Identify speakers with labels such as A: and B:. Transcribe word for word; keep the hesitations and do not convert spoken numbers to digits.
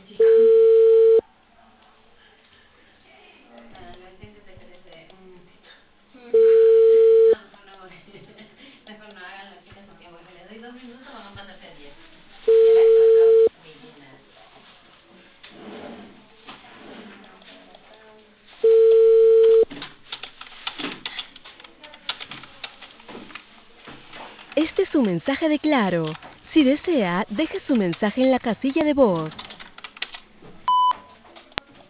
A: chico. Adolescente te crece un momentito. No, mejor no, porque mejor no hagan las chicas un tiempo. Si les doy dos minutos, van a pasarse a diez. Y la esto,
B: Este es su mensaje de Claro. Si desea, deje su mensaje en la casilla de voz.